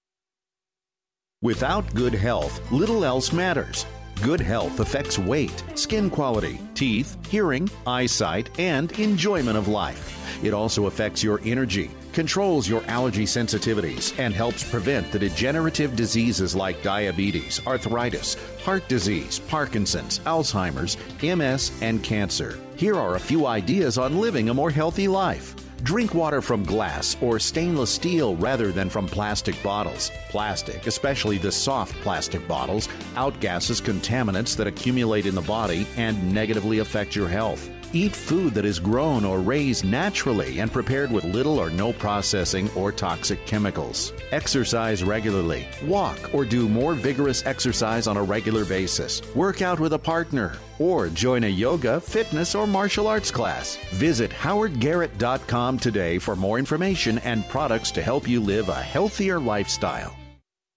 Without good health, little else matters. Good health affects weight, skin quality, teeth, hearing, eyesight, and enjoyment of life. It also affects your energy, controls your allergy sensitivities, and helps prevent the degenerative diseases like diabetes, arthritis, heart disease, Parkinson's, Alzheimer's, M S, and cancer. Here are a few ideas on living a more healthy life. Drink water from glass or stainless steel rather than from plastic bottles. Plastic, especially the soft plastic bottles, outgasses contaminants that accumulate in the body and negatively affect your health. Eat food that is grown or raised naturally and prepared with little or no processing or toxic chemicals. Exercise regularly. Walk or do more vigorous exercise on a regular basis. Work out with a partner or join a yoga, fitness, or martial arts class. Visit howard garrett dot com today for more information and products to help you live a healthier lifestyle.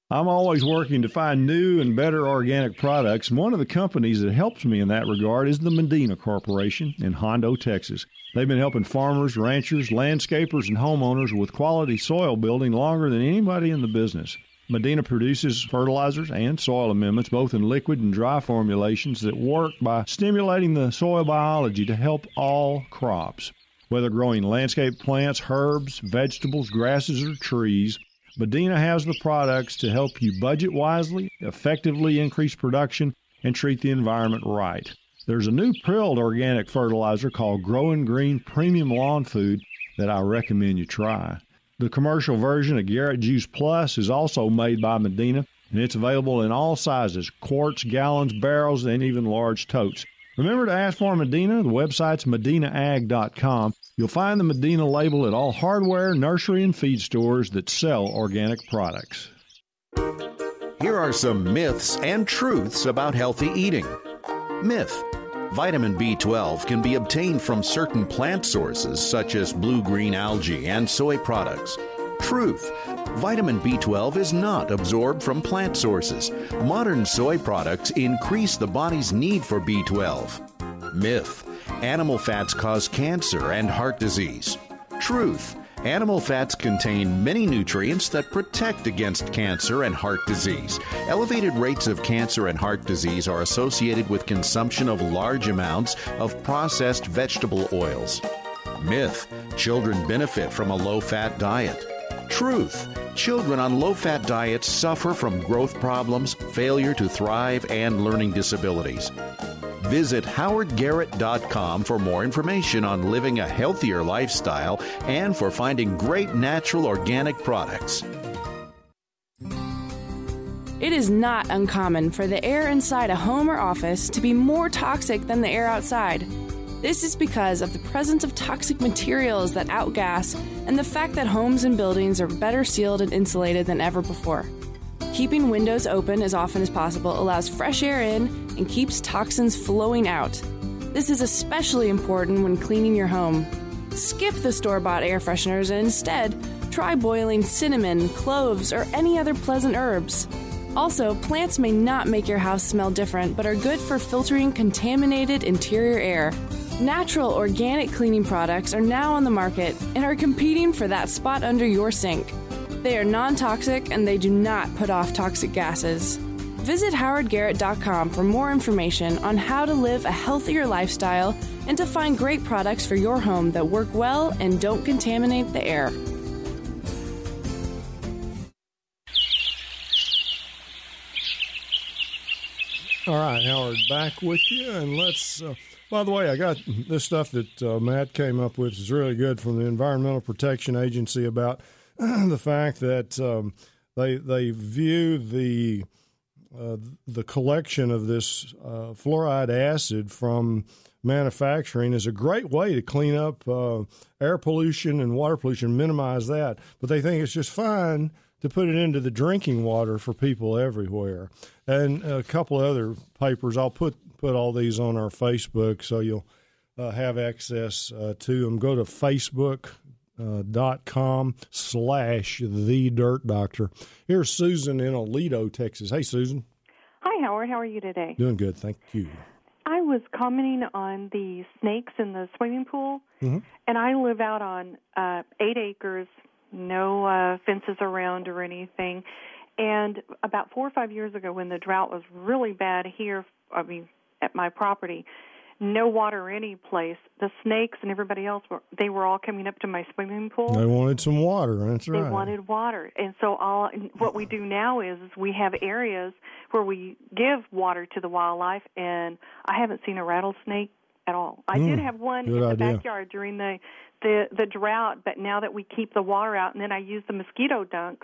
I'm always working to find new and better organic products, and one of the companies that helps me in that regard is the Medina Corporation in Hondo, Texas. They've been helping farmers, ranchers, landscapers, and homeowners with quality soil building longer than anybody in the business. Medina produces fertilizers and soil amendments, both in liquid and dry formulations, that work by stimulating the soil biology to help all crops. Whether growing landscape plants, herbs, vegetables, grasses, or trees, Medina has the products to help you budget wisely, effectively increase production, and treat the environment right. There's a new prilled organic fertilizer called Growing Green Premium Lawn Food that I recommend you try. The commercial version of Garrett Juice Plus is also made by Medina, and it's available in all sizes, quarts, gallons, barrels, and even large totes. Remember to ask for Medina. The website's medina ag dot com. You'll find the Medina label at all hardware, nursery, and feed stores that sell organic products. Here are some myths and truths about healthy eating. Myth: vitamin B twelve can be obtained from certain plant sources such as blue-green algae and soy products. Truth: vitamin B twelve is not absorbed from plant sources. Modern soy products increase the body's need for B twelve. Myth: animal fats cause cancer and heart disease. Truth: animal fats contain many nutrients that protect against cancer and heart disease. Elevated rates of cancer and heart disease are associated with consumption of large amounts of processed vegetable oils. Myth: children benefit from a low-fat diet. Truth: children on low-fat diets suffer from growth problems, failure to thrive, and learning disabilities. Visit howard garrett dot com for more information on living a healthier lifestyle and for finding great natural organic products. It is not uncommon for the air inside a home or office to be more toxic than the air outside. This is because of the presence of toxic materials that outgas and the fact that homes and buildings are better sealed and insulated than ever before. Keeping windows open as often as possible allows fresh air in and keeps toxins flowing out. This is especially important when cleaning your home. Skip the store-bought air fresheners and instead try boiling cinnamon, cloves, or any other pleasant herbs. Also, plants may not make your house smell different, but are good for filtering contaminated interior air. Natural organic cleaning products are now on the market and are competing for that spot under your sink. They are non-toxic and they do not put off toxic gases. Visit howard garrett dot com for more information on how to live a healthier lifestyle and to find great products for your home that work well and don't contaminate the air. All right, Howard, back with you, and let's... Uh, by the way, I got this stuff that uh, Matt came up with is really good from the Environmental Protection Agency about the fact that um, they they view the uh, the collection of this uh, fluoride acid from manufacturing as a great way to clean up uh, air pollution and water pollution, minimize that. But they think it's just fine to put it into the drinking water for people everywhere. And a couple of other papers, I'll put, put all these on our Facebook so you'll uh, have access uh, to them. Go to Facebook. Uh, dot com slash the dirt doctor. Here's Susan in Aledo, Texas. Hey, Susan. Hi, Howard. How are you today? Doing good, thank you. I was commenting on the snakes in the swimming pool, mm-hmm. and I live out on uh, eight acres, no uh, fences around or anything. And about four or five years ago, when the drought was really bad here, I mean, at my property, no water any place, the snakes and everybody else, were they were all coming up to my swimming pool. They wanted some water, that's they right. They wanted water. And so all what we do now is, is we have areas where we give water to the wildlife, and I haven't seen a rattlesnake at all. I mm, did have one in the idea. backyard during the, the, the drought, but now that we keep the water out, and then I use the mosquito dunks,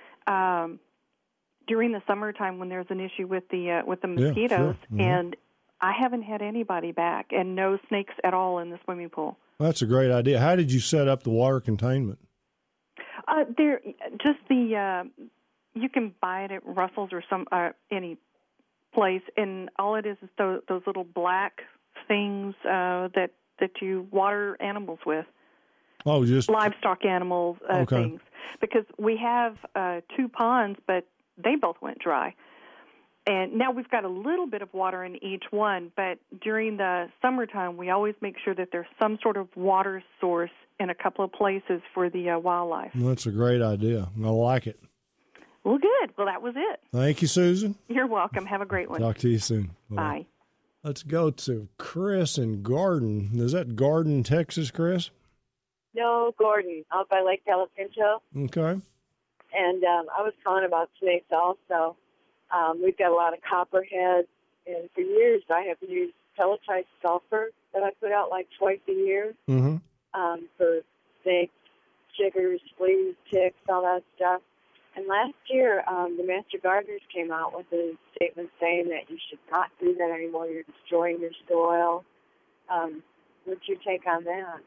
um, during the summertime when there's an issue with the uh, with the mosquitoes, yeah, sure. mm-hmm. and I haven't had anybody back, and no snakes at all in the swimming pool. That's a great idea. How did you set up the water containment? Uh, there, just the uh, you can buy it at Russell's or some uh, any place, and all it is is those, those little black things uh, that that you water animals with. Oh, just livestock animals uh, okay. things. Because we have uh, two ponds, but they both went dry. And now we've got a little bit of water in each one, but during the summertime, we always make sure that there's some sort of water source in a couple of places for the uh, wildlife. That's a great idea. I like it. Well, good. Well, that was it. Thank you, Susan. You're welcome. Have a great one. Talk to you soon. Bye. Bye. Let's go to Chris in Garden. Is that Garden, Texas, Chris? No, Gordon, out by Lake Palapinto. Okay. And um, I was calling about snakes also. Um, we've got a lot of copperheads, and for years I have used pelletized sulfur that I put out like twice a year mm-hmm. um, for snakes, chiggers, fleas, ticks, all that stuff. And last year, um, the Master Gardeners came out with a statement saying that you should not do that anymore. You're destroying your soil. Um, what's your take on that?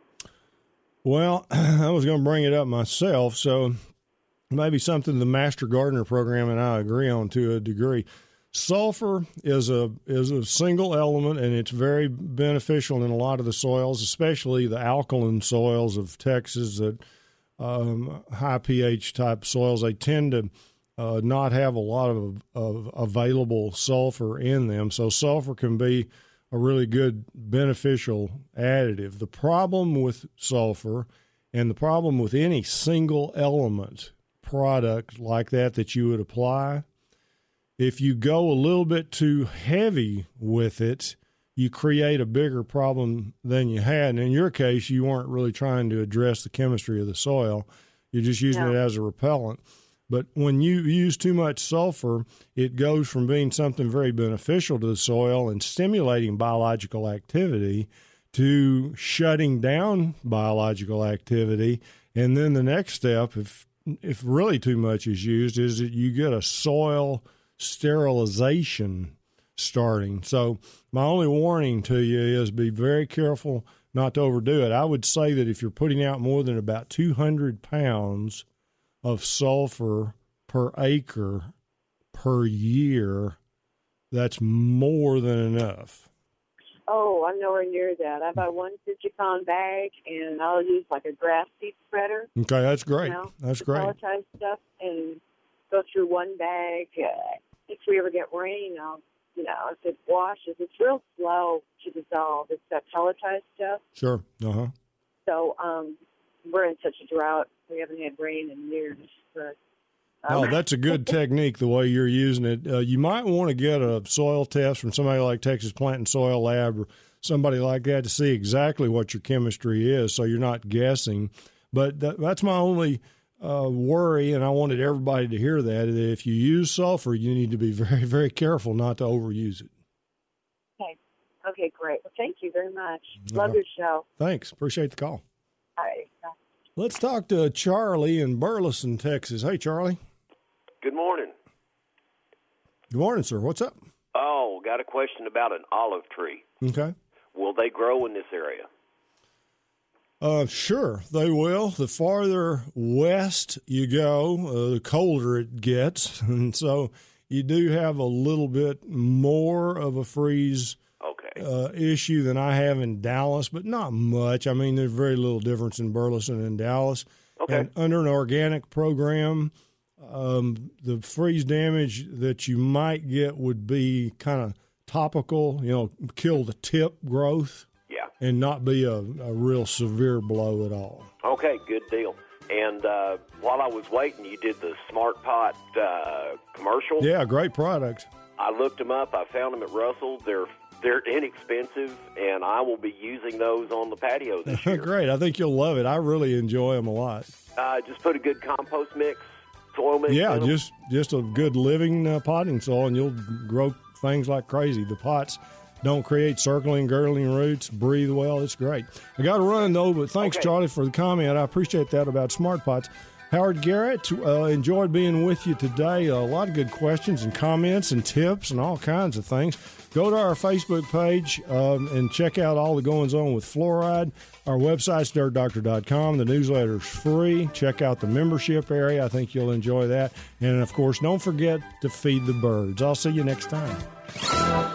Well, I was going to bring it up myself, so maybe something the Master Gardener program and I agree on to a degree. Sulfur is a is a single element, and it's very beneficial in a lot of the soils, especially the alkaline soils of Texas, that um, high pH type soils. They tend to uh, not have a lot of, of available sulfur in them, so sulfur can be a really good beneficial additive. The problem with sulfur and the problem with any single element product like that that you would apply, if you go a little bit too heavy with it, you create a bigger problem than you had. And in your case, you weren't really trying to address the chemistry of the soil. You're just using No. it as a repellent. But when you use too much sulfur, it goes from being something very beneficial to the soil and stimulating biological activity to shutting down biological activity. And then the next step, if if really too much is used, is that you get a soil sterilization starting. So my only warning to you is be very careful not to overdo it. I would say that if you're putting out more than about two hundred pounds of sulfur per acre per year, that's more than enough. Oh, I'm nowhere near that. I buy one fifty-pound bag, and I'll use like a grass seed spreader. Okay, that's great. You know, that's the great. pelletized stuff, and go through one bag. Uh, if we ever get rain, I'll, you know, if it washes, it's real slow to dissolve. It's that pelletized stuff. Sure. Uh-huh. So um, we're in such a drought. We haven't had rain in years. But, um, Oh, that's a good technique, the way you're using it. Uh, you might want to get a soil test from somebody like Texas Plant and Soil Lab or somebody like that to see exactly what your chemistry is, so you're not guessing. But that, that's my only uh, worry, and I wanted everybody to hear that, that if you use sulfur, you need to be very, very careful not to overuse it. okay. Okay, great. Well, thank you very much. Uh, Love your show. Thanks. Appreciate the call. All right. Bye. Let's talk to Charlie in Burleson, Texas. Hey, Charlie. Good morning. Good morning, sir. What's up? Oh, got a question about an olive tree. Okay. Will they grow in this area? Uh, sure, they will. The farther west you go, uh, the colder it gets. And so you do have a little bit more of a freeze okay. uh, issue than I have in Dallas, but not much. I mean, there's very little difference in Burleson and Dallas. Okay. And under an organic program, um, the freeze damage that you might get would be kind of topical, you know, kill the tip growth. Yeah. And not be a, a real severe blow at all. Okay, good deal. And uh, while I was waiting, you did the Smart Pot uh, commercial. Yeah, great product. I looked them up. I found them at Russell. They're they're inexpensive, and I will be using those on the patio this year. Great. I think you'll love it. I really enjoy them a lot. Uh, just put a good compost mix, soil mix. Yeah, in them. just just a good living uh, potting soil, and you'll grow things like crazy. The pots don't create circling, girdling roots, breathe well. It's great. I got to run, though, but thanks, Okay. Charlie, for the comment. I appreciate that about Smart Pots. Howard Garrett, uh, enjoyed being with you today. A lot of good questions and comments and tips and all kinds of things. Go to our Facebook page um, and check out all the goings-on with fluoride. Our website's dirt doctor dot com. The newsletter's free. Check out the membership area. I think you'll enjoy that. And, of course, don't forget to feed the birds. I'll see you next time.